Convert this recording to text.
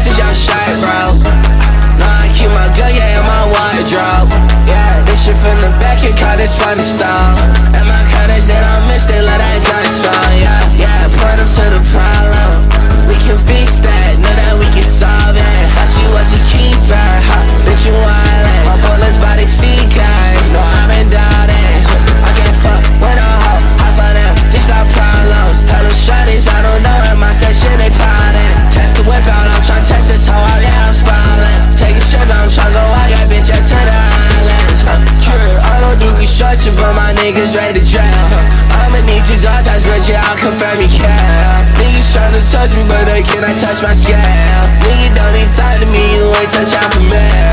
message y'all shite, bro. No, I keep my gun, yeah, in my wardrobe. Yeah, this shit from the back, you call this funny style. And my cutters, they don't miss, they let that gun smell. Yeah, yeah, point them to the problem. We can fix that, know that we can solve it. How she was a keeper, ha, bitch you wildin'. My bullets by the sea, guys, no I've been doubting. I can't fuck with a hoe, half of them, just not problems. Hello shawties, I don't know in my section, they pouting. Test the whip out, I'm tryna test this hoe out, yeah, I'm sprawling. Take a trip, I'm tryna go out, yeah, bitch, up to the islands. I don't do construction, but my niggas ready to drill. I'ma need your dog ties, but yeah, I'll confirm you care. Niggas tryna touch me, but they cannot touch my scale. Nigga don't need time to me, you ain't touch out for me.